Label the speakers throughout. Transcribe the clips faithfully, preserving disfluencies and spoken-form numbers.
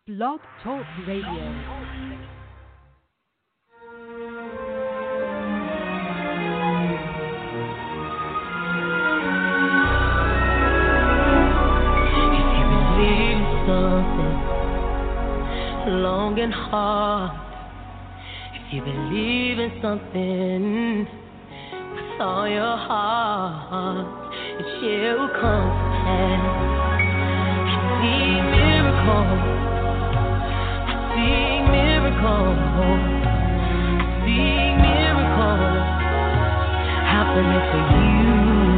Speaker 1: Blog Talk Radio.
Speaker 2: Long and hard. If you believe in something with all your heart, it shall come to pass. I see miracles. I see miracles. I see miracles happening for you.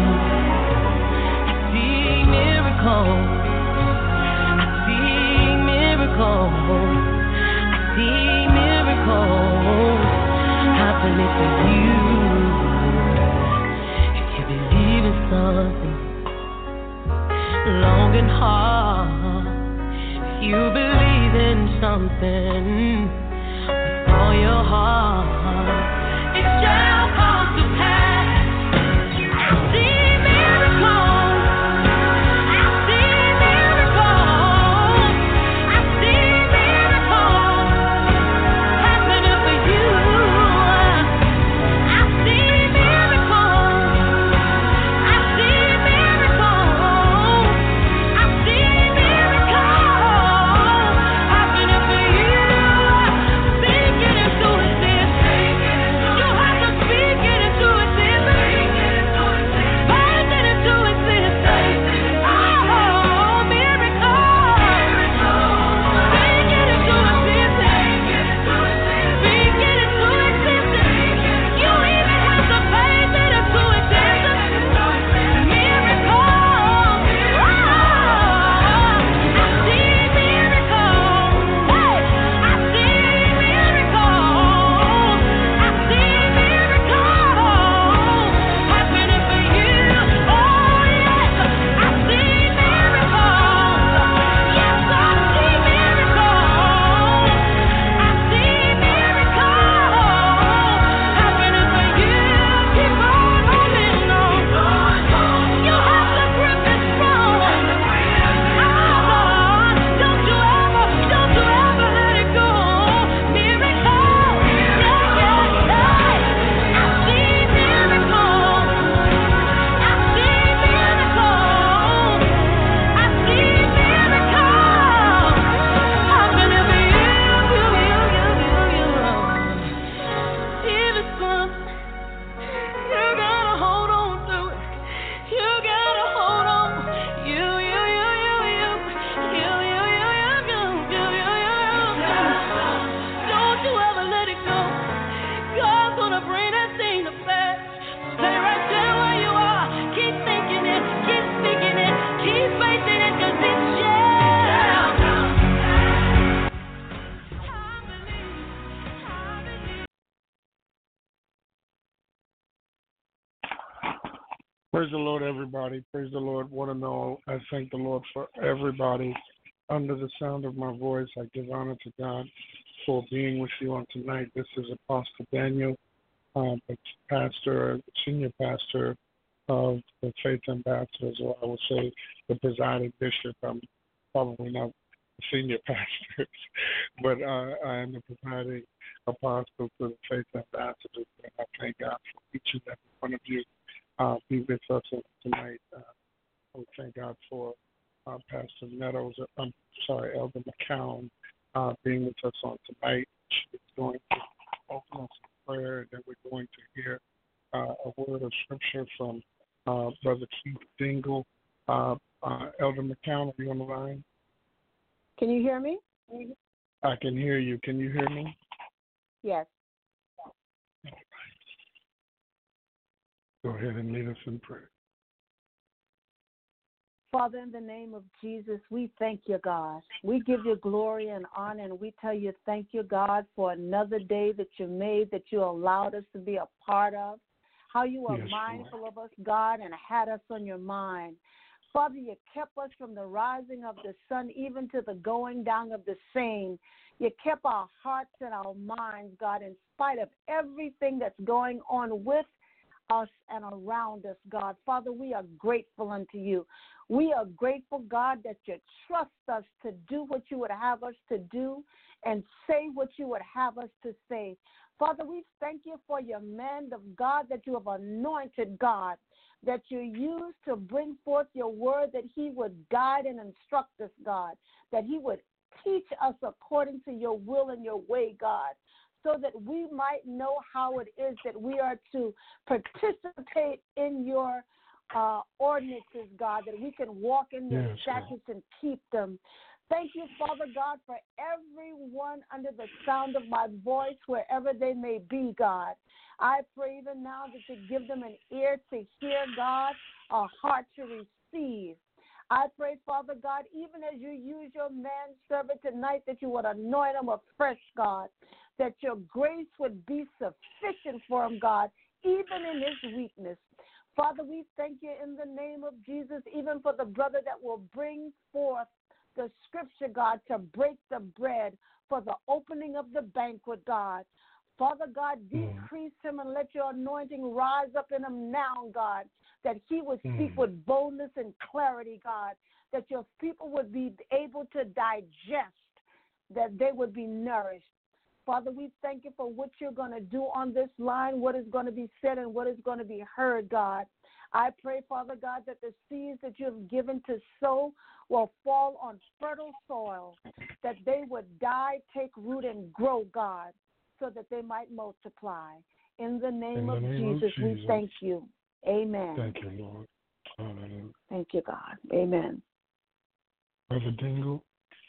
Speaker 2: I see miracles. I see miracles. See miracles happening for you. If you believe in something long and hard, if you believe in something with all your heart, it shall come to pass. I see miracles. I see miracles. I see miracles happening for you. I see miracles. I see miracles. I see miracles happening for you. Speak it into existence. You have to speak it into existence. Faith it into existence. Oh, miracles. Speak it into existence. Speak it into existence. You even have to faith it into existence. Miracles. Oh, I see miracles. Hey, I see miracles. I see miracles happening for you. Oh, yes, I see miracles. Yes, I see miracles. I see miracles happening for you. Keep on holding on. You have to grip it strong. Oh, Lord, don't you ever, don't you ever let it go. Miracles. Yeah, yeah, yeah. I see miracles. I see miracles. I see miracles happening for you, you, you, you, you, you. If it's something, you gotta hold on to it. You gotta hold on. You, you, you, you, you. You, you, you, you, you. You, you, you, you. Don't you ever let it go. God's gonna bring that thing to pass. Stay right there where you are. Keep thinking it. Keep speaking it. Keep facing it, 'cause it shall. I believe. I believe.
Speaker 3: Praise the Lord, everybody. Praise the Lord, one and all. I thank the Lord for everybody under the sound of my voice. I give honor to God for being with you on tonight. This is Apostle Daniel, um, the pastor, senior pastor of the Faith Ambassadors, or I would say the presiding bishop. I'm probably not the senior pastor, but uh, I am the presiding apostle for the Faith Ambassadors. And I thank God for each and every one of you. Uh, be with us tonight. Uh, we thank God for uh, Pastor Meadows, uh, I'm sorry, Elder McCown, uh, being with us on tonight. She is going to open us in prayer, and then we're going to hear uh, a word of scripture from uh, Brother Keith Dingle. Uh, uh, Elder McCown, are you on the line?
Speaker 4: Can you hear me?
Speaker 3: I can hear you. Can you hear me?
Speaker 4: Yes.
Speaker 3: Go ahead and lead us in prayer.
Speaker 4: Father, in the name of Jesus, we thank you, God. We give you glory and honor, and we tell you thank you, God, for another day that you made, that you allowed us to be a part of, how you are
Speaker 3: Yes,
Speaker 4: mindful
Speaker 3: Lord.
Speaker 4: of us, God, and had us on your mind. Father, you kept us from the rising of the sun even to the going down of the same. You kept our hearts and our minds, God, in spite of everything that's going on with us and around us, God. Father, we are grateful unto you. We are grateful, God, that you trust us to do what you would have us to do and say what you would have us to say. Father, we thank you for your man of God that you have anointed, God, that you use to bring forth your word, that he would guide and instruct us, God, that he would teach us according to your will and your way, God, so that we might know how it is that we are to participate in your uh, ordinances, God, that we can walk in your
Speaker 3: Yes,
Speaker 4: statutes and keep them. Thank you, Father God, for everyone under the sound of my voice, wherever they may be, God. I pray even now that you give them an ear to hear, God, a heart to receive. I pray, Father God, even as you use your manservant tonight, that you would anoint him afresh, God, that your grace would be sufficient for him, God, even in his weakness. Father, we thank you in the name of Jesus, even for the brother that will bring forth the scripture, God, to break the bread for the opening of the banquet, God. Father God, decrease mm. him and let your anointing rise up in him now, God, that he would speak mm. with boldness and clarity, God, that your people would be able to digest, that they would be nourished. Father, we thank you for what you're going to do on this line, what is going to be said and what is going to be heard, God. I pray, Father God, that the seeds that you have given to sow will fall on fertile soil, that they would die, take root, and grow, God, so that they might multiply. In the name, In the of, name Jesus, of Jesus, we thank you. Amen.
Speaker 3: Thank you, Lord. Hallelujah.
Speaker 4: Thank you, God. Amen.
Speaker 3: Brother Dingle?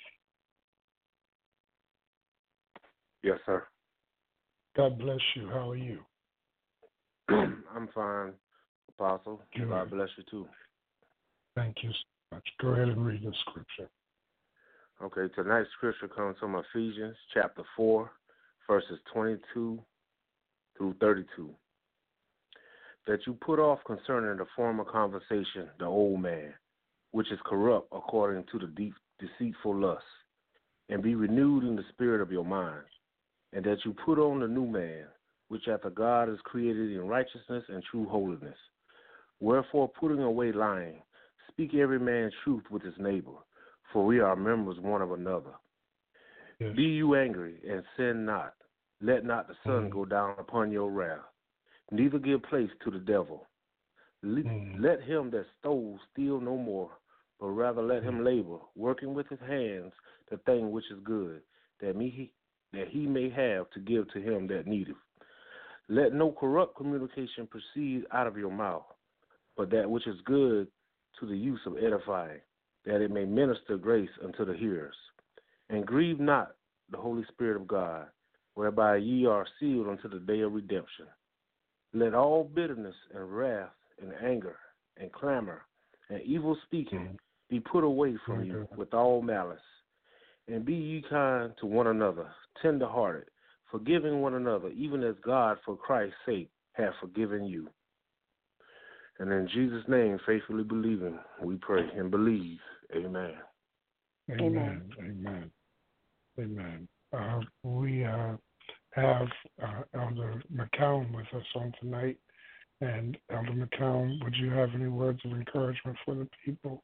Speaker 5: Yes, sir.
Speaker 3: God bless you. How are you?
Speaker 5: I'm fine, Apostle.
Speaker 3: Good.
Speaker 5: God bless you, too.
Speaker 3: Thank you so much. Go ahead and read the scripture.
Speaker 5: Okay, tonight's scripture comes from Ephesians chapter four, verses twenty-two through thirty-two. That you put off concerning the former conversation the old man, which is corrupt according to the deep, deceitful lust, and be renewed in the spirit of your mind, and that you put on the new man, which after God is created in righteousness and true holiness. Wherefore, putting away lying, speak every man truth with his neighbor, for we are members one of another. Yes. Be you angry, and sin not. Let not the sun mm. go down upon your wrath. Neither give place to the devil. Le- mm. Let him that stole steal no more, but rather let him labor, working with his hands the thing which is good, that, me, that he may have to give to him that needeth. Let no corrupt communication proceed out of your mouth, but that which is good to the use of edifying, that it may minister grace unto the hearers. And grieve not the Holy Spirit of God, whereby ye are sealed unto the day of redemption. Let all bitterness and wrath and anger and clamor and evil speaking mm-hmm. be put away from mm-hmm. you with all malice. And be ye kind to one another, tender-hearted, forgiving one another, even as God for Christ's sake hath forgiven you. And in Jesus' name, faithfully believing, we pray and believe. Amen.
Speaker 3: Amen. Amen. Amen. Uh, we uh, have uh, Elder McCown with us on tonight. And Elder McCown, would you have any words of encouragement for the people?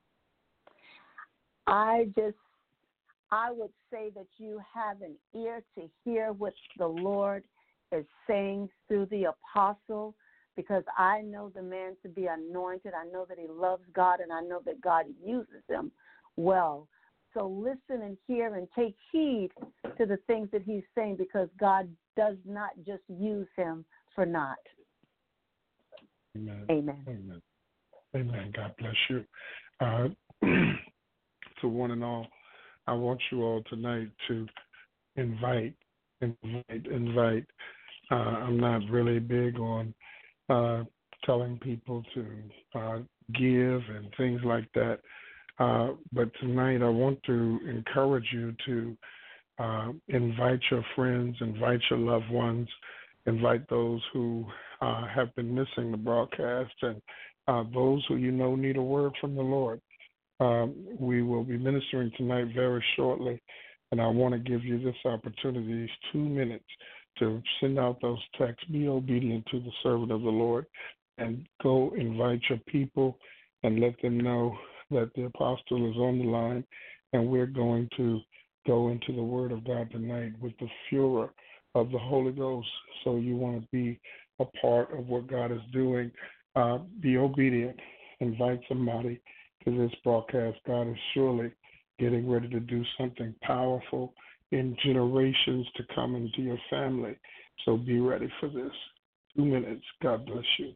Speaker 4: I just, I would say that you have an ear to hear what the Lord is saying through the apostle, because I know the man to be anointed. I know that he loves God, and I know that God uses him well. So listen and hear and take heed to the things that he's saying, because God does not just use him for naught.
Speaker 3: Amen.
Speaker 4: Amen.
Speaker 3: Amen. Amen. God bless you. Uh, to one and all, I want you all tonight to invite, invite, invite. Uh, I'm not really big on uh, telling people to uh, give and things like that. Uh, but tonight I want to encourage you to uh, invite your friends, invite your loved ones, invite those who uh, have been missing the broadcast, and uh, those who you know need a word from the Lord. Um, we will be ministering tonight very shortly, and I want to give you this opportunity, these two minutes, to send out those texts. Be obedient to the servant of the Lord, and go invite your people and let them know that the apostle is on the line, and we're going to go into the Word of God tonight with the furor of the Holy Ghost. So you want to be a part of what God is doing. Uh, be obedient. Invite somebody to this broadcast. God is surely getting ready to do something powerful in generations to come into your family. So be ready for this. Two minutes. God bless you.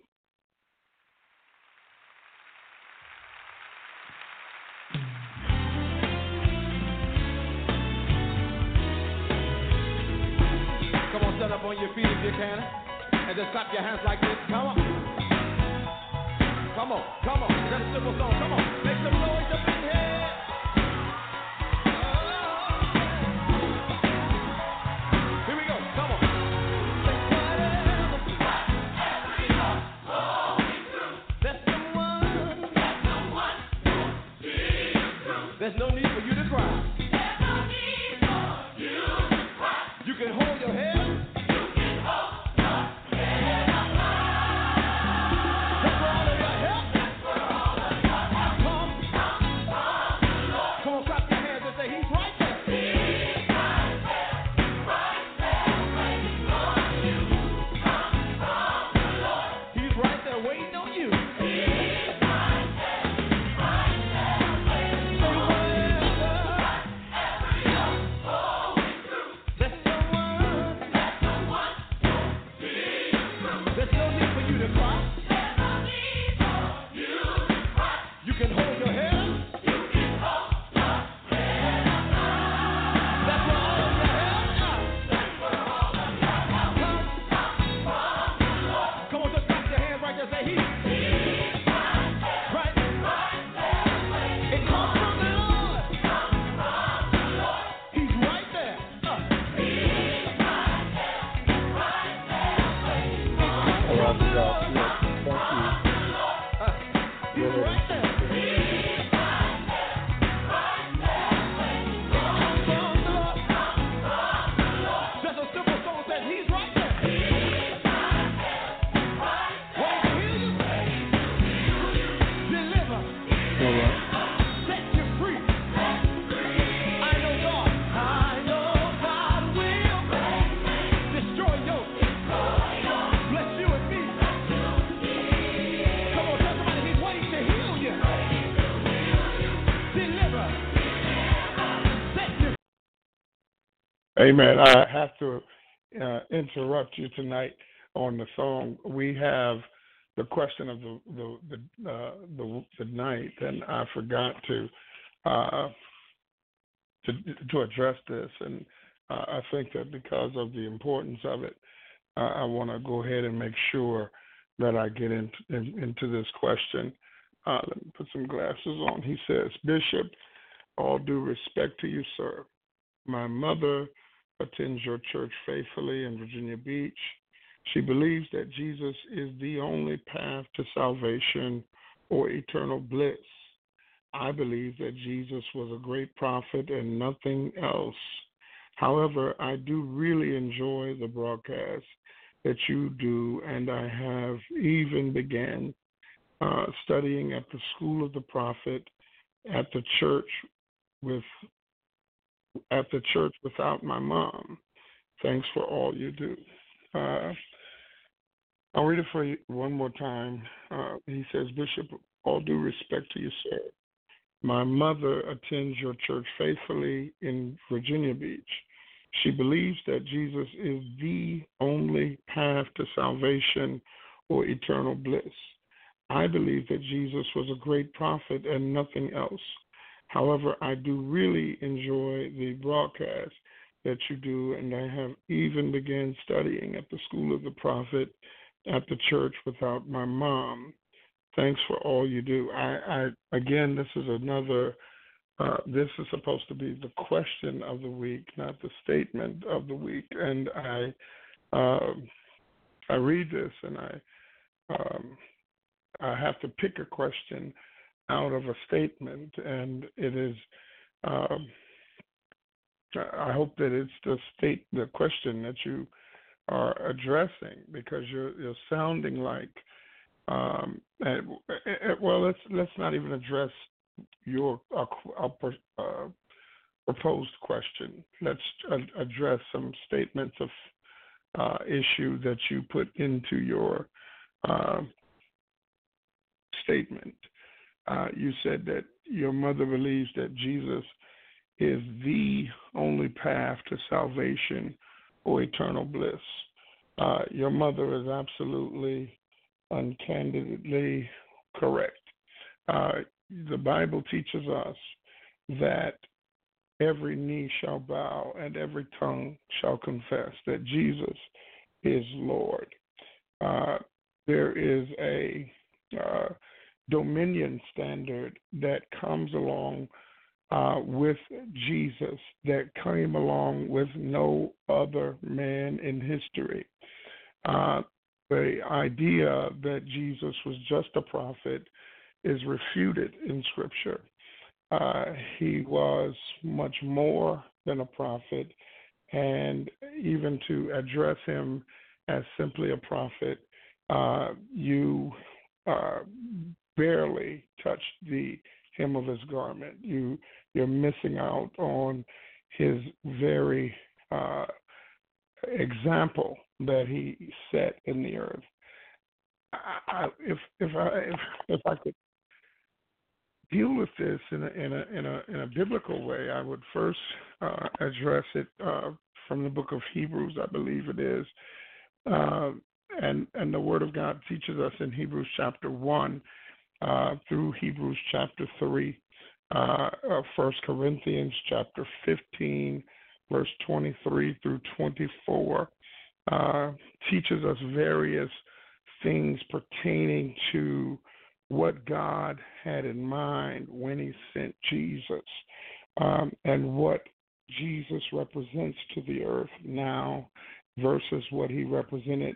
Speaker 6: Come on, stand up on your feet if you can, and just clap your hands like this. Come on. Come on, come on. That's a simple song. Come on. Make some noise up in here. Here we go. Come on. There's someone. There's no need for you to cry. You can hold your head.
Speaker 3: Amen. I have to uh, interrupt you tonight on the song. We have the question of the the the, uh, the, the night, and I forgot to uh, to to address this, and uh, I think that because of the importance of it, uh, I want to go ahead and make sure that I get into in, into this question. Uh, let me put some glasses on. He says, Bishop, all due respect to you, sir. My mother attends your church faithfully in Virginia Beach. She believes that Jesus is the only path to salvation or eternal bliss. I believe that Jesus was a great prophet and nothing else. However, I do really enjoy the broadcast that you do, and I have even began uh, studying at the School of the Prophet at the church with at the church without my mom. Thanks for all you do. Uh, I'll read it for you one more time. Uh, he says, Bishop, all due respect to you, sir. My mother attends your church faithfully in Virginia Beach. She believes that Jesus is the only path to salvation or eternal bliss. I believe that Jesus was a great prophet and nothing else. However, I do really enjoy the broadcast that you do, and I have even began studying at the School of the Prophet at the church without my mom. Thanks for all you do. I, I again, this is another, uh, this is supposed to be the question of the week, not the statement of the week. And I, uh, I read this, and I, um, I have to pick a question out of a statement, and it is, um, I hope that it's the state, the question that you are addressing, because you're you're sounding like um, uh, well, let's let's not even address your uh, uh, proposed question. Let's uh, address some statements of uh, issue that you put into your uh, statement. Uh, you said that your mother believes that Jesus is the only path to salvation or eternal bliss. Uh, your mother is absolutely, uncandidly correct. Uh, the Bible teaches us that every knee shall bow and every tongue shall confess that Jesus is Lord. Uh, there is a uh, dominion standard that comes along uh, with Jesus, that came along with no other man in history. Uh, the idea that Jesus was just a prophet is refuted in Scripture. Uh, he was much more than a prophet, and even to address him as simply a prophet, uh, you uh, barely touched the hem of his garment. You, you're missing out on his very uh, example that he set in the earth. I, I, if if I if, if I could deal with this in a in a in a, in a biblical way, I would first uh, address it uh, from the book of Hebrews, I believe it is, uh, and and the Word of God teaches us in Hebrews chapter one uh, through Hebrews chapter three, uh, uh, First Corinthians chapter fifteen, verse twenty-three through twenty-four, uh, teaches us various things pertaining to what God had in mind when he sent Jesus, um, and what Jesus represents to the earth now versus what he represented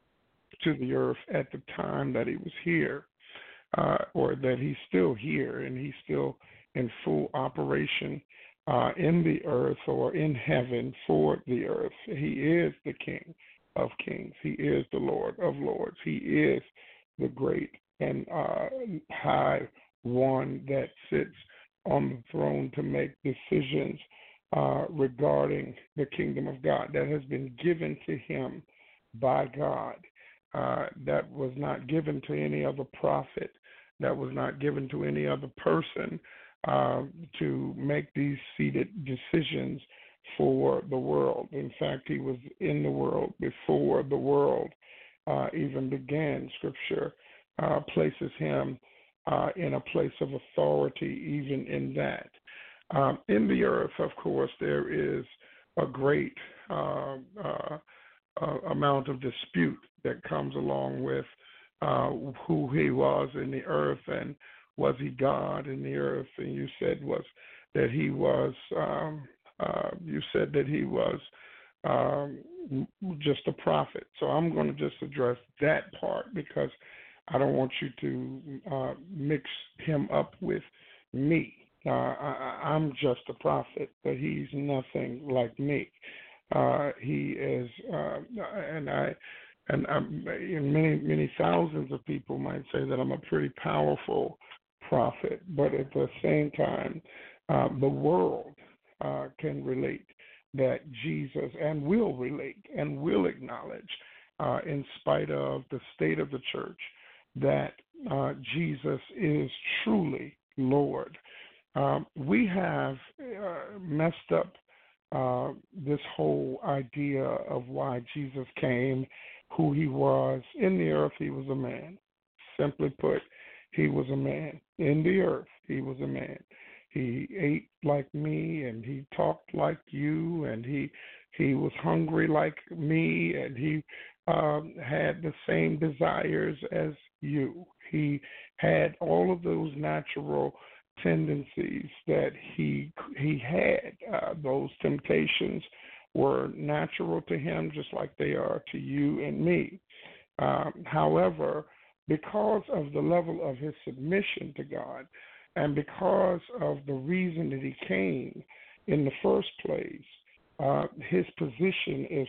Speaker 3: to the earth at the time that he was here, uh, or that he's still here and he's still in full operation uh, in the earth or in heaven for the earth. He is the King of kings. He is the Lord of lords. He is the great and uh, high one that sits on the throne to make decisions uh, regarding the kingdom of God that has been given to him by God. Uh, that was not given to any other prophet. That was not given to any other person uh, to make these seated decisions for the world. In fact, he was in the world before the world uh, even began. Scripture uh, places him uh, in a place of authority even in that. Um, in the earth, of course, there is a great uh, uh, uh, amount of dispute that comes along with uh, who he was in the earth, and was he God in the earth? And you said was that he was. Um, uh, you said that he was um, just a prophet. So I'm going to just address that part because I don't want you to uh, mix him up with me. Uh, I, I'm just a prophet, but he's nothing like me. Uh, he is, uh, and I, and I'm, many many thousands of people might say that I'm a pretty powerful prophet, but at the same time, uh, the world uh, can relate that Jesus, and will relate and will acknowledge, uh, in spite of the state of the church, that uh, Jesus is truly Lord. Um, we have uh, messed up uh, this whole idea of why Jesus came, who he was. In the earth, he was a man. Simply put, he was a man. In the earth, he was a man. He ate like me, and he talked like you, and he he was hungry like me, and he um, had the same desires as you. He had all of those natural tendencies that he he had. Uh, those temptations were natural to him, just like they are to you and me. Um, however, because of the level of his submission to God, and because of the reason that he came in the first place, uh, his position is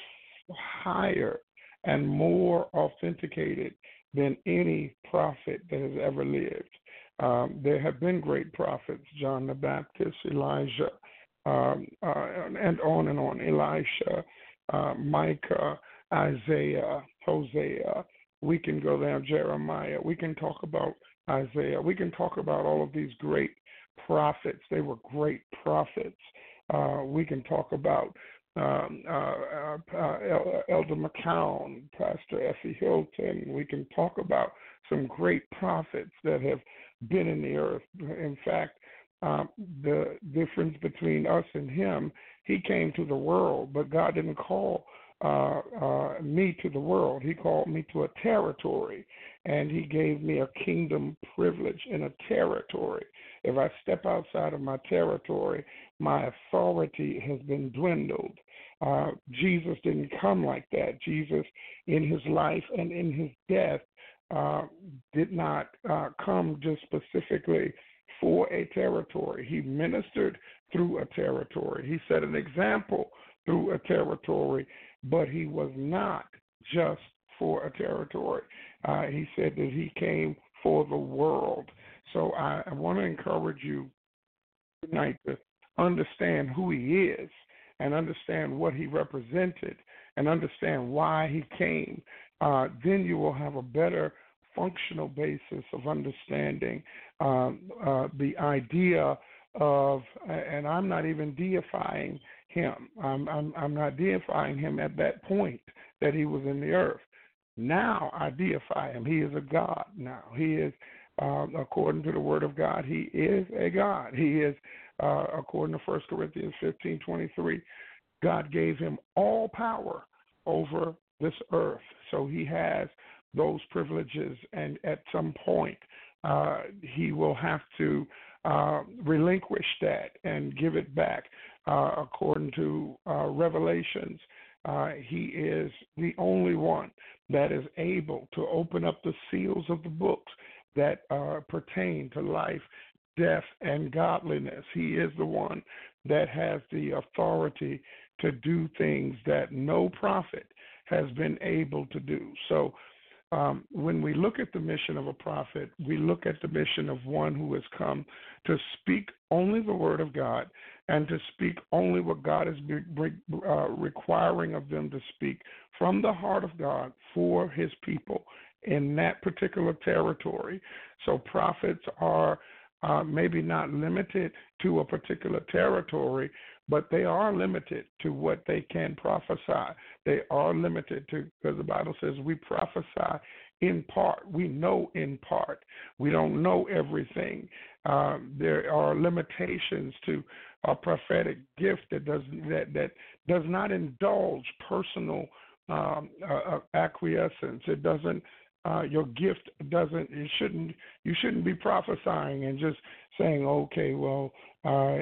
Speaker 3: higher and more authenticated than any prophet that has ever lived. Um, there have been great prophets, John the Baptist, Elijah, um, uh, and on and on, Elisha, uh, Micah, Isaiah, Hosea. We can go down, Jeremiah. We can talk about Isaiah. We can talk about all of these great prophets. They were great prophets. Uh, we can talk about um, uh, uh, Elder McCown, Pastor Effie Hilton. We can talk about some great prophets that have been in the earth. In fact, um, the difference between us and him, he came to the world, but God didn't call uh, uh, me to the world. He called me to a territory, and he gave me a kingdom privilege in a territory. If I step outside of my territory, my authority has been dwindled. Uh, Jesus didn't come like that. Jesus, in his life and in his death, uh, did not uh, come just specifically for a territory. He ministered through a territory. He set an example through a territory, but he was not just for a territory. Uh, he said that he came for the world. So I, I want to encourage you tonight to understand who he is and understand what he represented and understand why he came. Uh, then you will have a better functional basis of understanding um, uh, the idea of, and I'm not even deifying him. I'm, I'm, I'm not deifying him at that point that he was in the earth. Now I deify him. He is a God now. He is, uh, according to the word of God, he is a God. He is, uh, according to First Corinthians fifteen twenty-three, God gave him all power over this earth. So he has those privileges, and at some point uh, he will have to uh, relinquish that and give it back. Uh, according to uh, Revelations, uh, he is the only one that is able to open up the seals of the books that uh, pertain to life, death, and godliness. He is the one that has the authority to do things that no prophet has been able to do. So um, when we look at the mission of a prophet, we look at the mission of one who has come to speak only the word of God and to speak only what God is uh, requiring of them to speak from the heart of God for his people in that particular territory. So prophets are uh, maybe not limited to a particular territory, but they are limited to what they can prophesy. They are limited to, because the Bible says we prophesy in part. We know in part. We don't know everything. Um, there are limitations to a prophetic gift that does that that does not indulge personal um, uh, acquiescence. It doesn't. Uh, your gift doesn't. It shouldn't. You shouldn't be prophesying and just saying, "Okay, well, uh,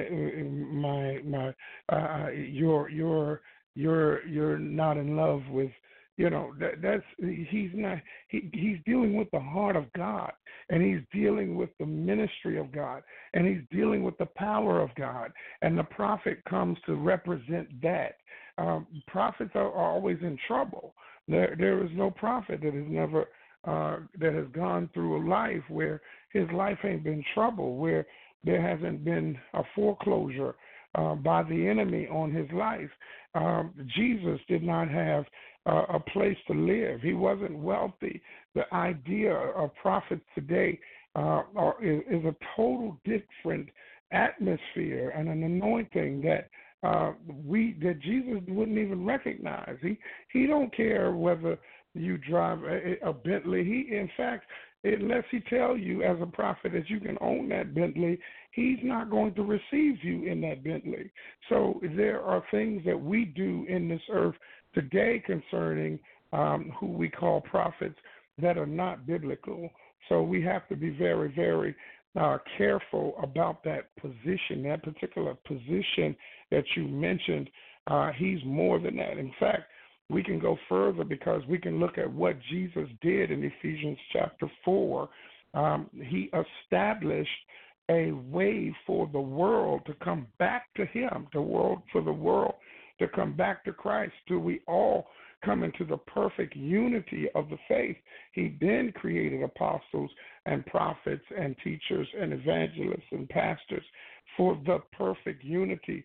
Speaker 3: my my, uh, you're you're you're you're not in love with." You know, that, that's he's not. He he's dealing with the heart of God, and he's dealing with the ministry of God, and he's dealing with the power of God. And the prophet comes to represent that. Um, prophets are, are always in trouble. There there is no prophet that has never. Uh, that has gone through a life where his life ain't been trouble, where there hasn't been a foreclosure uh, by the enemy on his life. Um, Jesus did not have uh, a place to live. He wasn't wealthy. The idea of prophets today uh, are, is, is a total different atmosphere and an anointing that uh, we that Jesus wouldn't even recognize. He he don't care whether you drive a, a Bentley. He, in fact, unless he tell you as a prophet that you can own that Bentley, he's not going to receive you in that Bentley. So there are things that we do in this earth today concerning um, who we call prophets that are not biblical. So we have to be very, very uh, careful about that position, that particular position that you mentioned. Uh, he's more than that. In fact, we can go further because we can look at what Jesus did in Ephesians chapter four. Um, he established a way for the world to come back to him, the world for the world to come back to Christ, till we all come into the perfect unity of the faith. He then created apostles and prophets and teachers and evangelists and pastors for the perfect unity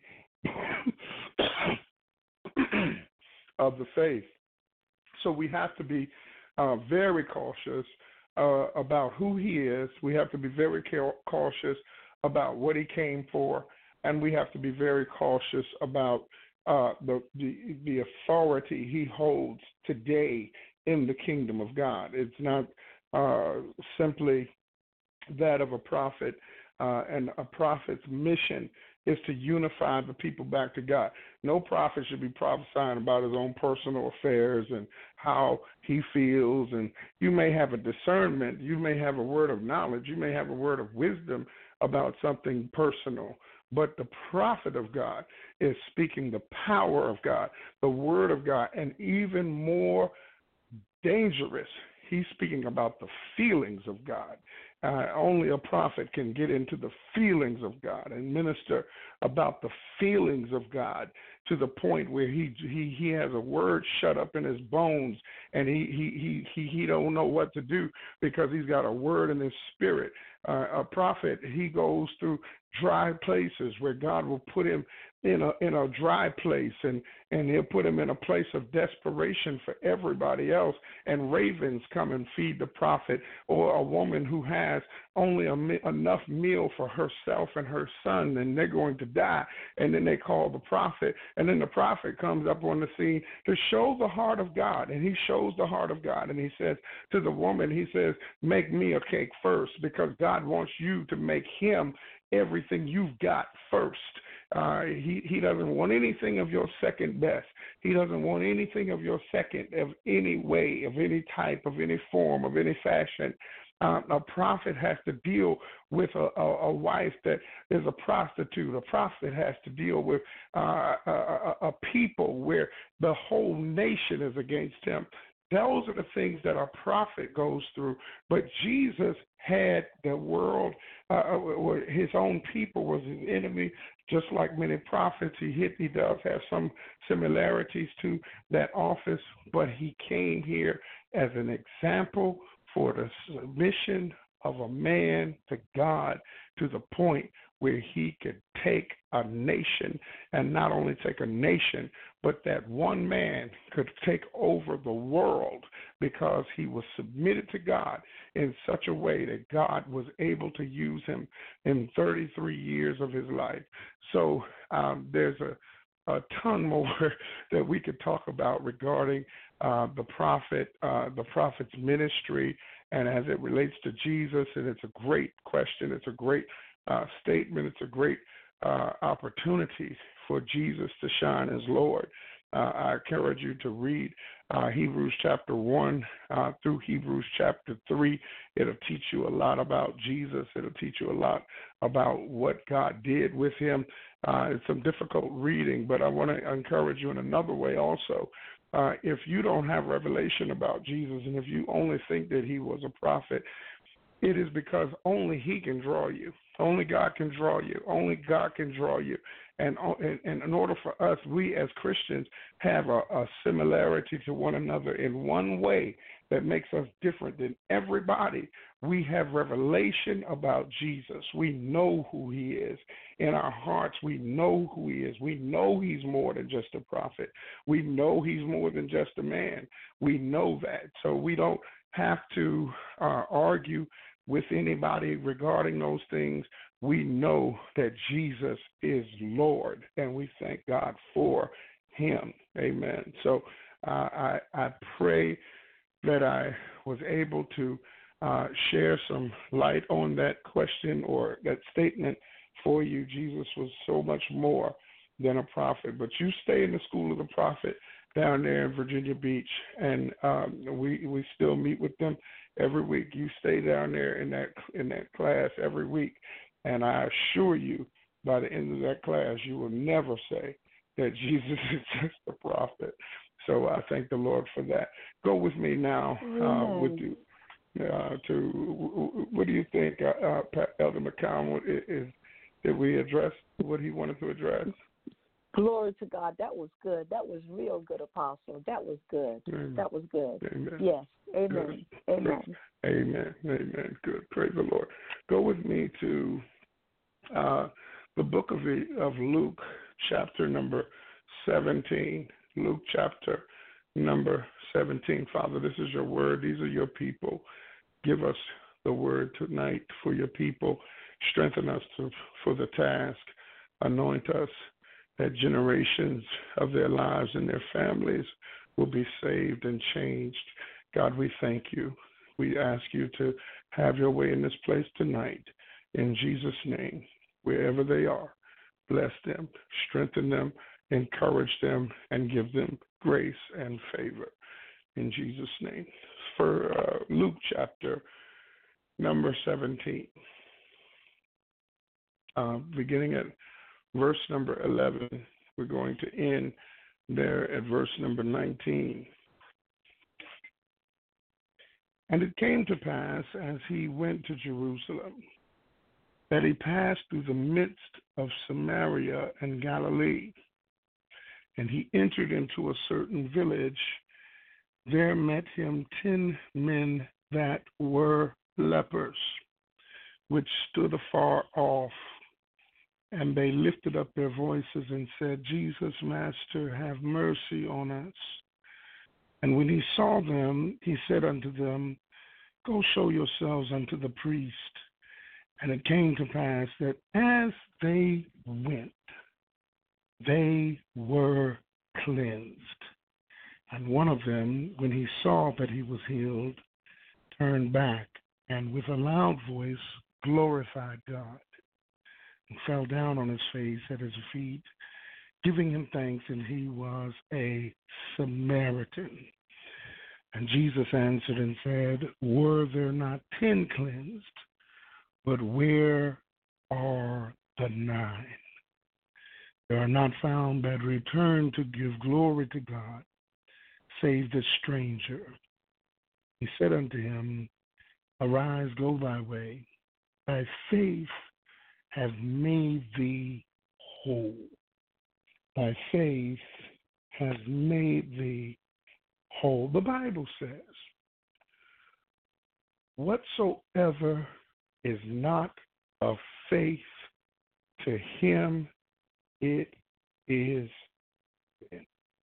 Speaker 3: of the faith. So we have to be uh, very cautious uh, about who he is. We have to be very cautious about what he came for, and we have to be very cautious about uh, the, the the authority he holds today in the kingdom of God. It's not uh, simply that of a prophet, uh, and a prophet's mission is to unify the people back to God. No prophet should be prophesying about his own personal affairs and how he feels. And you may have a discernment, you may have a word of knowledge, you may have a word of wisdom about something personal. But the prophet of God is speaking the power of God, the word of God, and even more dangerous, he's speaking about the feelings of God. Uh, only a prophet can get into the feelings of God and minister about the feelings of God to the point where he he he has a word shut up in his bones, and he he he he, he don't know what to do because he's got a word in his spirit. Uh, a prophet, he goes through dry places where God will put him in a in a dry place, and and he'll put him in a place of desperation for everybody else, and ravens come and feed the prophet, or a woman who has only a, enough meal for herself and her son, and they're going to die, and then they call the prophet, and then the prophet comes up on the scene to show the heart of God, and he shows the heart of God, and he says to the woman, he says, make me a cake first, because God wants you to make him everything you've got first. Uh, he, he doesn't want anything of your second best. He doesn't want anything of your second, of any way, of any type, of any form, of any fashion. Uh, a prophet has to deal with a, a, a wife that is a prostitute. A prophet has to deal with uh, a, a, a people where the whole nation is against him. Those are the things that a prophet goes through. But Jesus had the world, uh, his own people was his enemy, just like many prophets. He, hit, he does have some similarities to that office, but he came here as an example for the submission of a man to God to the point where he could take a nation, and not only take a nation, but that one man could take over the world because he was submitted to God in such a way that God was able to use him in thirty-three years of his life. So um, there's a, a ton more that we could talk about regarding uh, the prophet, uh, the prophet's ministry, and as it relates to Jesus. And it's a great question. It's a great uh, statement. It's a great uh, opportunity for Jesus to shine as Lord. Uh, I encourage you to read uh, Hebrews chapter one uh, through Hebrews chapter three. It'll teach you a lot about Jesus. It'll teach you a lot about what God did with him. Uh, it's some difficult reading, but I want to encourage you in another way also. Uh, if you don't have revelation about Jesus, and if you only think that he was a prophet, it is because only he can draw you. Only God can draw you. Only God can draw you. And, and in order for us, we as Christians have a, a similarity to one another in one way that makes us different than everybody. We have revelation about Jesus. We know who he is. In our hearts, we know who he is. We know he's more than just a prophet. We know he's more than just a man. We know that. So we don't have to uh, argue with anybody regarding those things. We know that Jesus is Lord, and we thank God for him. Amen. So uh, I, I pray that I was able to uh, share some light on that question or that statement for you. Jesus was so much more than a prophet. But you stay in the school of the prophet down there in Virginia Beach, and um, we we still meet with them every week. You stay down there in that in that class every week, and I assure you, by the end of that class, you will never say that Jesus is just a prophet. So I thank the Lord for that. Go with me now. Uh, with you, uh, to what do you think, uh, uh, Elder McCown? Is did we address what he wanted to address?
Speaker 4: Glory to God. That was good. That was real good, Apostle. That was good.
Speaker 3: Amen.
Speaker 4: That was good.
Speaker 3: Amen.
Speaker 4: Yes. Amen.
Speaker 3: Good.
Speaker 4: Amen.
Speaker 3: Amen. Amen. Good. Praise the Lord. Go with me to uh, the book of, the, of Luke, chapter number seventeen. Luke, chapter number seventeen. Father, this is your word. These are your people. Give us the word tonight for your people. Strengthen us to, for the task. Anoint us that generations of their lives and their families will be saved and changed. God, we thank you. We ask you to have your way in this place tonight. In Jesus' name, wherever they are, bless them, strengthen them, encourage them, and give them grace and favor. In Jesus' name. For uh, Luke chapter number seventeen, uh, beginning at verse number eleven, we're going to end there at verse number nineteen. And it came to pass, as he went to Jerusalem, that he passed through the midst of Samaria and Galilee. And he entered into a certain village. There met him ten men that were lepers, which stood afar off. And they lifted up their voices and said, Jesus, Master, have mercy on us. And when he saw them, he said unto them, Go show yourselves unto the priest. And it came to pass that as they went, they were cleansed. And one of them, when he saw that he was healed, turned back and with a loud voice glorified God, and fell down on his face at his feet, giving him thanks, and he was a Samaritan. And Jesus answered and said, Were there not ten cleansed? But where are the nine? There are not found that return to give glory to God, save the stranger. He said unto him, Arise, go thy way. Thy faith hath made thee whole. Thy faith has made thee whole. The Bible says, whatsoever is not of faith, to him it is sin.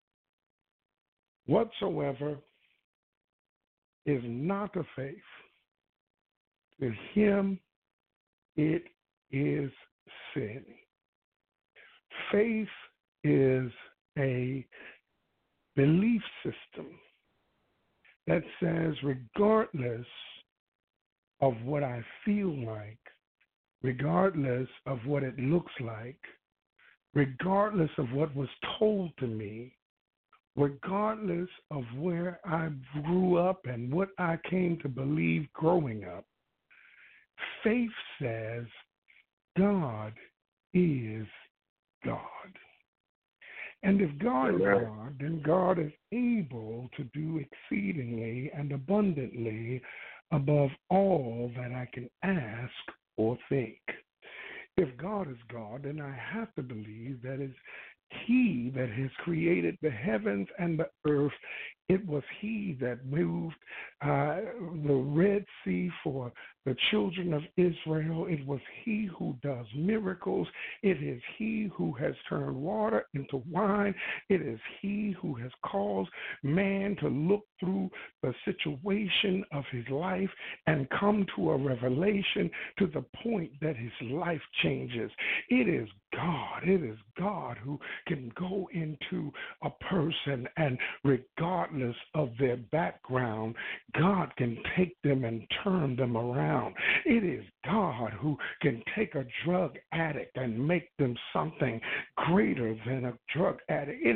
Speaker 3: Whatsoever is not of faith, to him it is sin. Faith is a belief system that says, regardless of what I feel like, regardless of what it looks like, regardless of what was told to me, regardless of where I grew up and what I came to believe growing up, faith says God is God. And if God is God, then God is able to do exceedingly and abundantly above all that I can ask or think. If God is God, then I have to believe that it's He that has created the heavens and the earth. It was He that moved uh, the Red Sea for the children of Israel. It was He who does miracles. It is He who has turned water into wine. It is He who has caused man to look through the situation of his life and come to a revelation to the point that his life changes. It is God. It is God who can go into a person, and regardless of their background, God can take them and turn them around. It is God who can take a drug addict and make them something greater than a drug addict. It is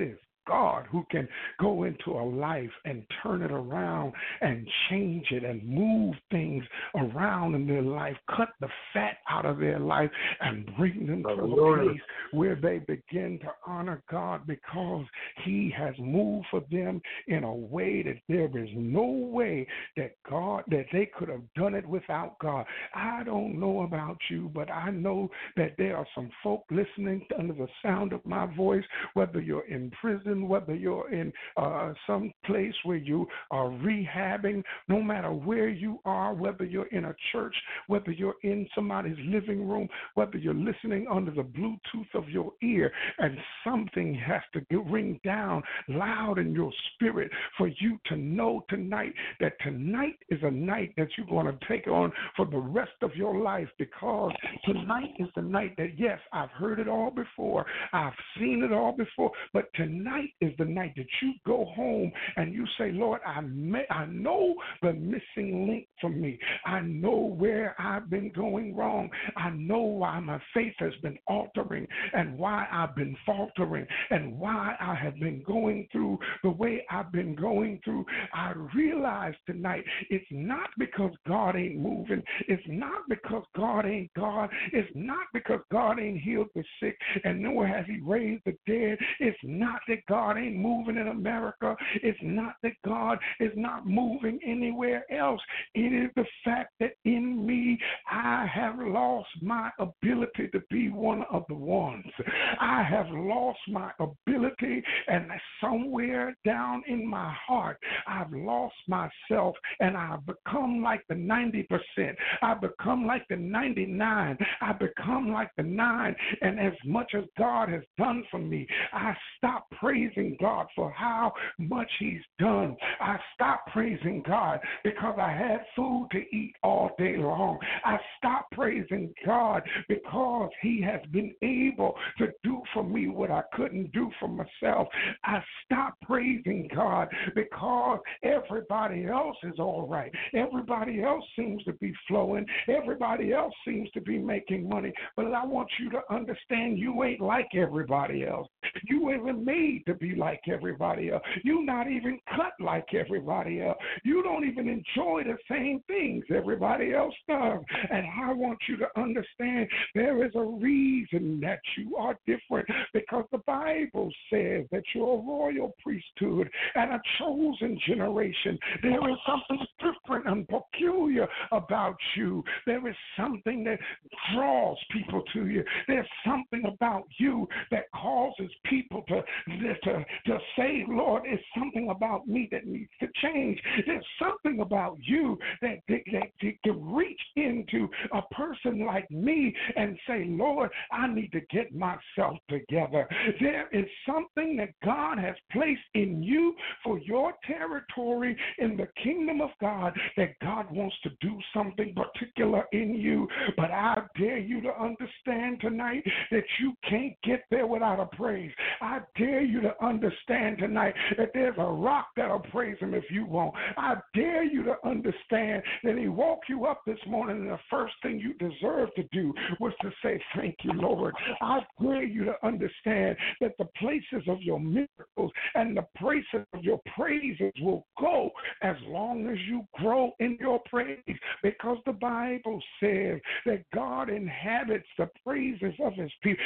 Speaker 3: God who can go into a life and turn it around and change it and move things around in their life, cut the fat out of their life and bring them to a place where they begin to honor God because he has moved for them in a way that there is no way that God, that they could have done it without God. I don't know about you, but I know that there are some folk listening under the sound of my voice, whether you're in prison, whether you're in uh, some place where you are rehabbing, no matter where you are, whether you're in a church, whether you're in somebody's living room, whether you're listening under the Bluetooth of your ear, and something has to get, ring down loud in your spirit for you to know tonight that tonight is a night that you're going to take on for the rest of your life, because tonight is the night that, yes, I've heard it all before, I've seen it all before, but tonight is the night that you go home and you say, Lord, I may, I know the missing link for me. I know where I've been going wrong. I know why my faith has been altering and why I've been faltering and why I have been going through the way I've been going through. I realize tonight it's not because God ain't moving. It's not because God ain't God. It's not because God ain't healed the sick and nor has he raised the dead. It's not that God ain't moving in America. It's not that God is not moving anywhere else. It is the fact that in me, I have lost my ability to be one of the ones. I have lost my ability, and somewhere down in my heart, I've lost myself, and I've become like the ninety percent. I've become like the ninety-nine. I've become like the nine, and as much as God has done for me, I stopped praising God for how much he's done. I stopped praising God because I had food to eat all day long. I stopped praising God because he has been able to do for me what I couldn't do for myself. I stopped praising God because everybody else is all right. Everybody else seems to be flowing. Everybody else seems to be making money. But I want you to understand you ain't like everybody else. You ain't made to be like everybody else. You're not even cut like everybody else. You don't even enjoy the same things everybody else does. And I want you to understand there is a reason that you are different, because the Bible says that you're a royal priesthood and a chosen generation. There is something different and peculiar about you. There is something that draws people to you. There's something about you that causes people to, to, to say, Lord, it's something about me that needs to change. There's something about you that, that, that can reach into a person like me and say, Lord, I need to get myself together. There is something that God has placed in you for your territory in the kingdom of God, that God wants to do something particular in you. But I dare you to understand tonight that you can't get there without a praise. I dare you to understand tonight that there's a rock that'll praise him if you won't. I dare you to understand that he woke you up this morning and the first thing you deserve to do was to say, thank you, Lord. I dare you to understand that the places of your miracles and the places of your praises will go as long as you grow in your praise, because the Bible says that God inhabits the praises of his people.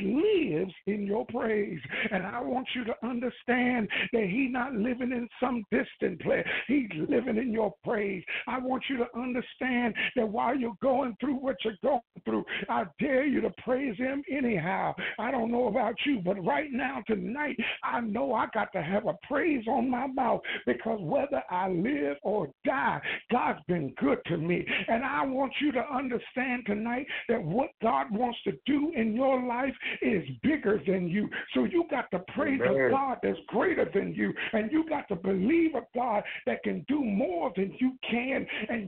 Speaker 3: He lives in your praise. And I want you to understand that he's not living in some distant place. He's living in your praise. I want you to understand that while you're going through what you're going through, I dare you to praise him anyhow. I don't know about you, but right now, tonight, I know I got to have a praise on my mouth, because whether I live or die, God's been good to me. And I want you to understand tonight that what God wants to do in your life is bigger than you. So you got to praise a God that's greater than you, and you got to believe a God that can do more than you can, and you can't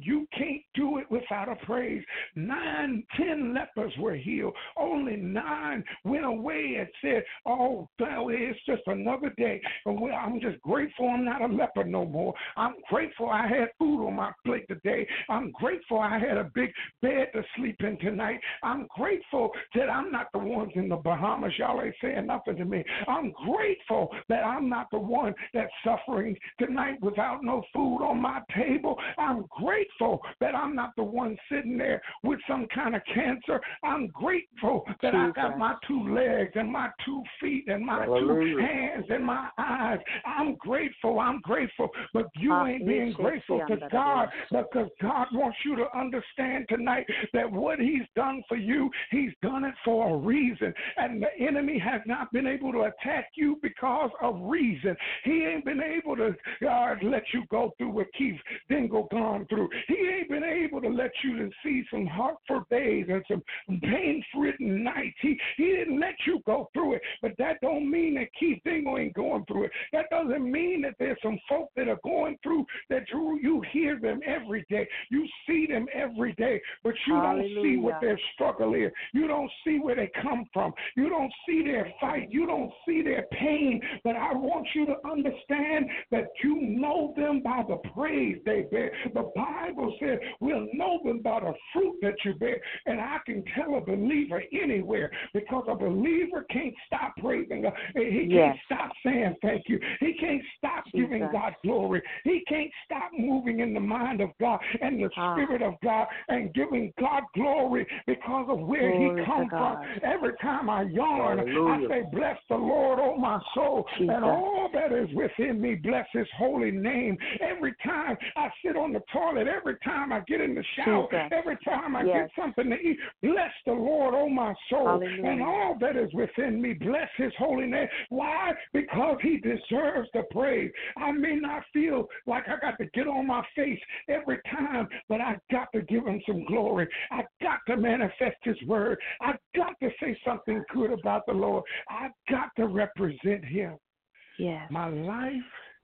Speaker 3: can't do it without a praise. Nine, ten lepers were healed. Only nine went away and said, oh, well, it's just another day. And well, I'm just grateful I'm not a leper no more. I'm grateful I had food on my plate today. I'm grateful I had a big bed to sleep in tonight. I'm grateful that I'm not the ones in the Bahamas. Y'all ain't saying nothing to me. I'm grateful that I'm not the one that's suffering tonight without no food on my table. I'm grateful that I'm not the one sitting there with some kind of cancer. I'm grateful that I got my two legs and my two feet and my Hallelujah. Two hands and my eyes. I'm grateful. I'm grateful. But you ain't being grateful to God, because God wants you to understand tonight that what he's done for you, he's done it for a reason. And the enemy has not been able to attack you because of reason. He ain't been able to uh, let you go through what Keith Dingle gone through. He ain't been able to let you to see some hurtful days and some pain-ridden nights. He, he didn't let you go through it. But that don't mean that Keith Dingle ain't going through it. That doesn't mean that there's some folk that are going through that you, you hear them every day. You see them every day, but you Hallelujah. Don't see what their struggle is. You don't see where they come from. You don't see their fight. You don't see their pain. But I want you to understand that you know them by the praise they bear. The Bible says we'll know them by the fruit that you bear. And I can tell a believer anywhere, because a believer can't stop praising God. He
Speaker 4: yes.
Speaker 3: can't stop saying thank you. He can't stop Jesus. Giving God glory. He can't stop moving in the mind of God and the ah. Spirit of God and giving God glory because of where glory he comes from. Every time I yawn, Hallelujah. I say, bless the Lord, oh my soul, Jesus. And all that is within me, bless his holy name. Every time I sit on the toilet, every time I get in the shower, Jesus. Every time I yes. get something to eat, bless the Lord, oh my soul, Hallelujah. And all that is within me, bless his holy name. Why? Because he deserves the praise. I may not feel like I got to get on my face every time, but I got to give him some glory. I got to manifest his word. I got to say something good about the Lord. I got to represent him.
Speaker 4: Yes.
Speaker 3: My life,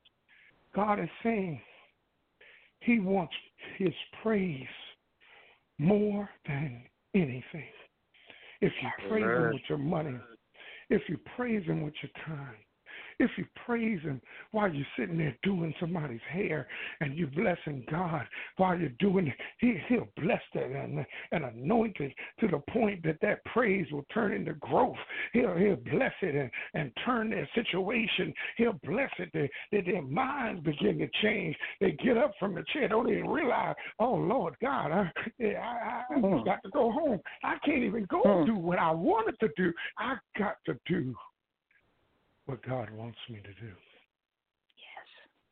Speaker 3: God is saying he wants his praise more than anything. If you praise Amen. Him with your money, if you praise him with your time, if you praise him while you're sitting there doing somebody's hair and you're blessing God while you're doing it, he, he'll bless that and, and anoint it to the point that that praise will turn into growth. He'll, he'll bless it and, and turn their situation. He'll bless it that, that their minds begin to change. They get up from the chair, don't even realize, oh, Lord God, I, I, I mm. got to go home. I can't even go mm. do what I wanted to do. I got to do what God wants me to do.
Speaker 4: Yes.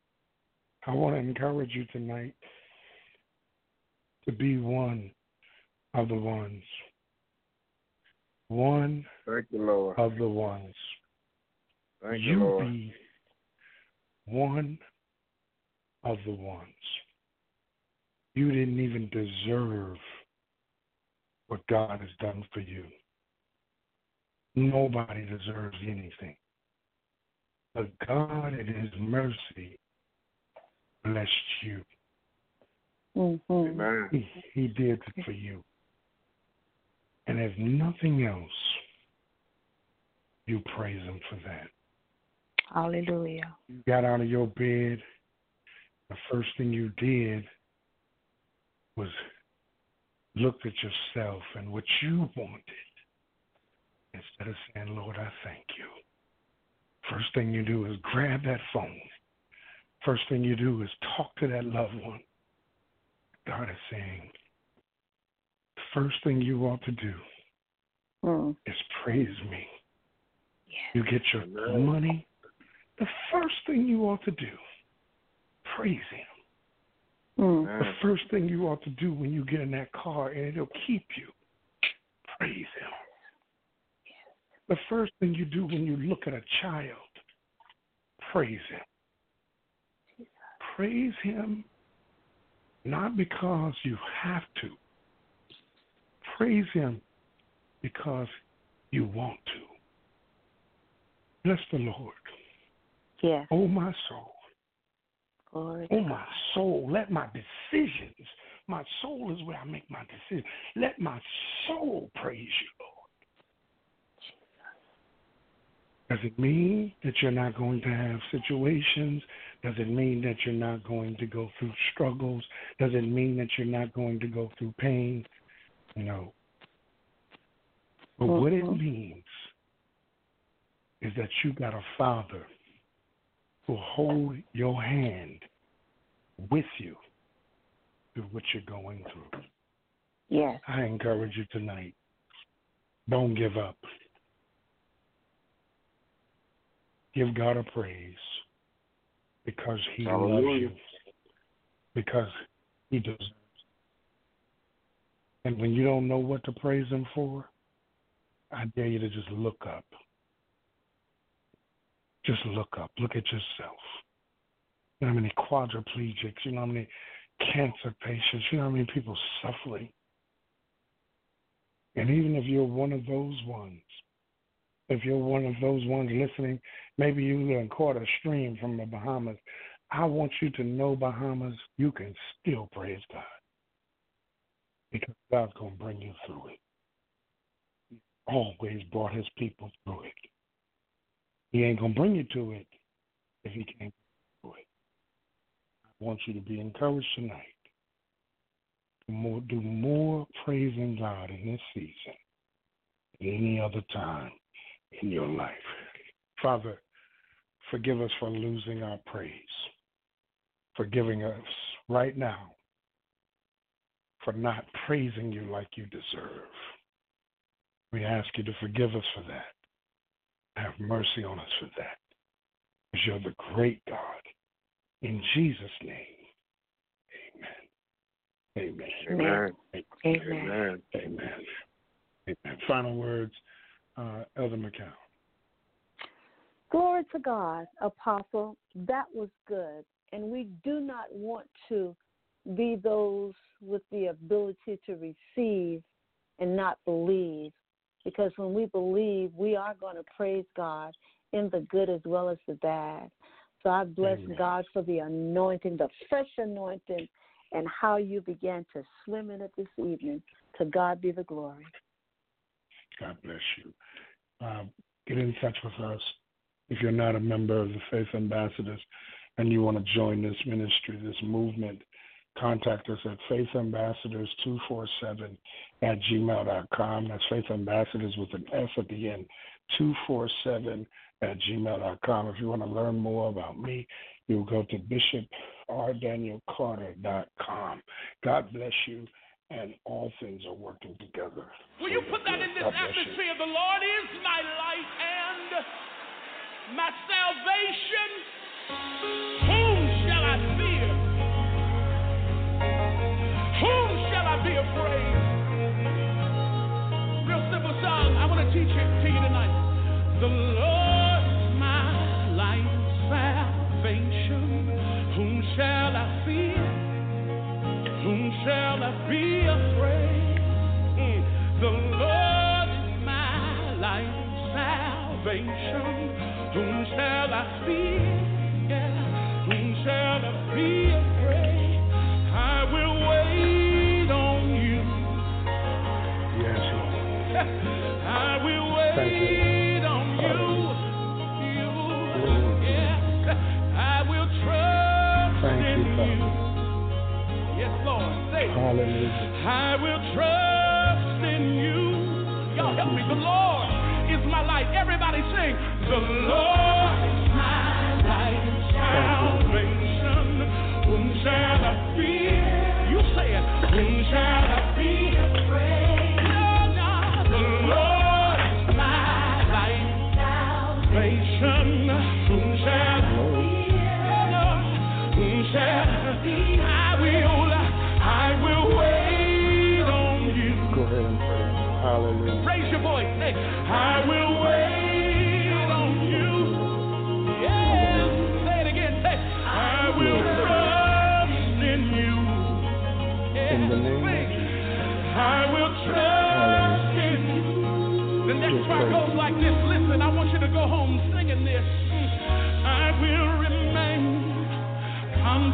Speaker 3: I want to encourage you tonight to be one of the ones. One
Speaker 5: Thank you, Lord.
Speaker 3: of the ones.
Speaker 5: Thank you,
Speaker 3: you
Speaker 5: Lord.
Speaker 3: be one of the ones. You didn't even deserve what God has done for you. Nobody deserves anything. But God in his mercy blessed you.
Speaker 4: Mm-hmm.
Speaker 5: Amen.
Speaker 3: He, he did it for you. And if nothing else, you praise him for that.
Speaker 4: Hallelujah.
Speaker 3: You got out of your bed, the first thing you did was look at yourself and what you wanted instead of saying, Lord, I thank you. First thing you do is grab that phone. First thing you do is talk to that loved one. God is saying, the first thing you ought to do
Speaker 4: mm.
Speaker 3: is praise me.
Speaker 4: Yes.
Speaker 3: You get your Amen. Money. The first thing you ought to do, praise him.
Speaker 4: Mm.
Speaker 3: The first thing you ought to do when you get in that car and it'll keep you, praise him. The first thing you do when you look at a child, praise him. Praise him not because you have to. Praise him because you want to. Bless the Lord.
Speaker 4: Yes.
Speaker 3: Oh, my soul.
Speaker 4: Glory.
Speaker 3: Oh, my soul, let my decisions, my soul is where I make my decisions. Let my soul praise you, Lord. Does it mean that you're not going to have situations? Does it mean that you're not going to go through struggles? Does it mean that you're not going to go through pain? No. But what it means is that you got a Father who will hold your hand with you through what you're going through.
Speaker 4: Yes.
Speaker 3: I encourage you tonight, don't give up. Give God a praise because he
Speaker 5: Hallelujah.
Speaker 3: loves you, because he deserves it. And when you don't know what to praise him for, I dare you to just look up. Just look up. Look at yourself. You know how many quadriplegics, you know how many cancer patients, you know how many people suffering. And even if you're one of those ones, if you're one of those ones listening, maybe you done caught a stream from the Bahamas, I want you to know, Bahamas, you can still praise God because God's going to bring you through it. He always brought his people through it. He ain't going to bring you to it if he can't do it. I want you to be encouraged tonight. Do more, do more praising God in this season than any other time in your life. Father, forgive us for losing our praise. Forgiving us right now for not praising you like you deserve. We ask you to forgive us for that. Have mercy on us for that. Because you're the great God. In Jesus' name, amen. Amen.
Speaker 5: Amen.
Speaker 4: Amen.
Speaker 5: Amen.
Speaker 3: Amen. Amen. Final words, uh, Elder McCown.
Speaker 4: Glory to God, Apostle. That was good. And we do not want to be those with the ability to receive and not believe. Because when we believe, we are going to praise God in the good as well as the bad. So I bless
Speaker 3: Amen.
Speaker 4: God for the anointing, the fresh anointing, and how you began to swim in it this evening. To God be the glory.
Speaker 3: God bless you. Uh, get in touch with us. If you're not a member of the Faith Ambassadors and you want to join this ministry, this movement, contact us at faith ambassadors two four seven at gmail dot com. That's Faith Ambassadors with an S at the end, two four seven at gmail dot com. If you want to learn more about me, you'll go to bishop r daniel carter dot com. God bless you, and all things are working together.
Speaker 6: Will you put that in this atmosphere? The Lord is my light and my salvation. Whom shall I fear? Whom shall I be afraid? Real simple song. I want to teach it to you tonight. The Lord is my light and salvation. Whom shall I fear? Whom shall I be afraid? Mm. The Lord is my light and salvation. Whom shall I fear? Yeah. Whom shall I be afraid? I will wait on you.
Speaker 3: Yes, Lord.
Speaker 6: I will wait on you. You. Yeah. I will trust
Speaker 3: Thank
Speaker 6: in
Speaker 3: you, Father.
Speaker 6: you. Yes, Lord. Say,
Speaker 3: Hallelujah.
Speaker 6: I will trust in you. Y'all help me. The Lord is my light. Everybody sing. The Lord is my light and salvation. Whom shall I fear? You say it. Whom shall I be afraid? No, no. The Lord is my light and salvation. Whom shall I fear? No, whom shall I be? I will, I will wait on you.
Speaker 3: Go ahead and pray. Hallelujah.
Speaker 6: Raise your voice. Hey, I will wait on you. Yeah. Say it again. Say, I will trust in you. Yeah.
Speaker 3: In the name of
Speaker 6: Sing.
Speaker 3: Jesus.
Speaker 6: I will trust in you. The next
Speaker 3: Just
Speaker 6: part
Speaker 3: praise
Speaker 6: goes
Speaker 3: him.
Speaker 6: like this. Listen, I want you to go home singing this. Mm. I will remain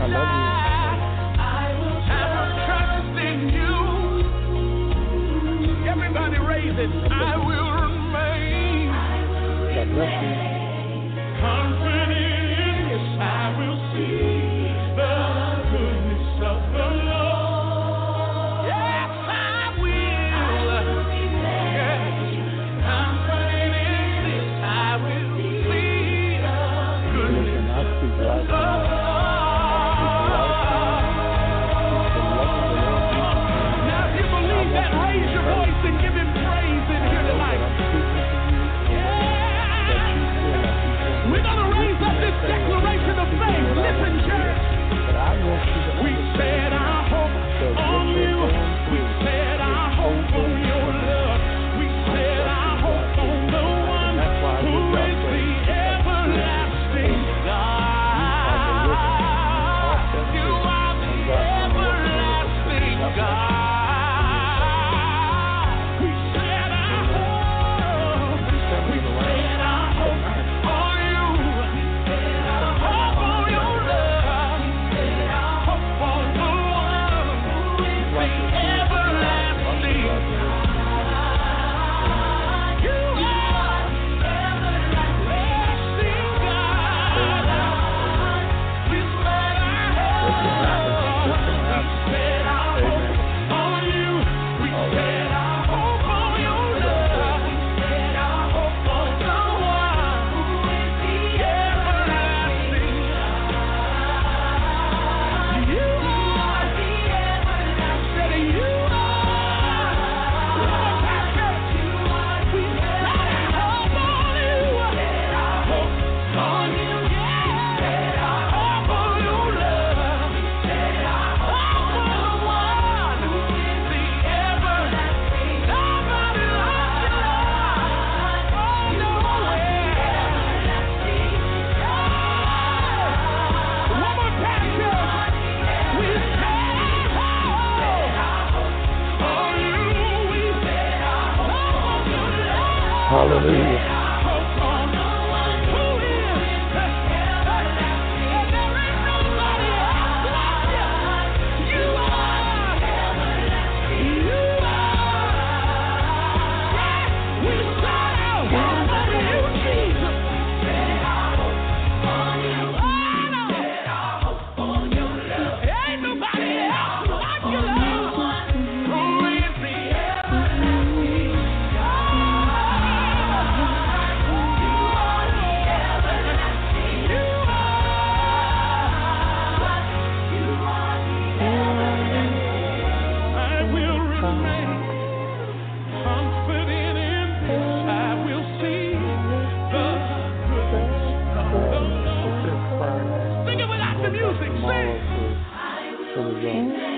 Speaker 3: I love you.
Speaker 6: have a trust in you. Everybody raise it. I will remain
Speaker 3: God bless you.
Speaker 6: confident in this. I will see the goodness of the Lord. Yes, I will. Yes, confident in this. I will see the goodness
Speaker 3: Listen, I speak life.
Speaker 6: of the Lord. Now, if you believe that, raise your voice and give him praise in here tonight. Yeah. We're going to raise up this declaration of faith. Listen, church. We set our hope on you. We set our hope on your love. We set our hope on the one who is the everlasting God. You are the everlasting God. We set our hope. We set our hope on you. We set our hope on your love. We set our hope on the one who is the everlasting God. You are the everlasting God. We set our hope. We set our hope on you. We set our hope on your love. We set our hope on the one who is the everlasting God. You are the everlasting. You are. We set our hope on you. Set our hope on you. Set our hope on your love. Set our hope on the one who is the everlasting. Nobody loves you, Lord. Oh, no way. One more time, church. We set our hope on you. We set our hope on your love.
Speaker 3: Hallelujah.
Speaker 6: Hope on the one who is the everlasting. And there ain't nobody else like you. You are everlasting. You are. Yeah, we set our hope on you, Jesus. Set our hope on you. Set our hope on your love. Ain't nobody else like you, Lord. Who is the everlasting God? You are the everlasting. You are. You are the everlasting. I will remain confident in this. I will see the goodness of the Lord. Sing it without the music. Sing.
Speaker 3: Tomorrow for, for the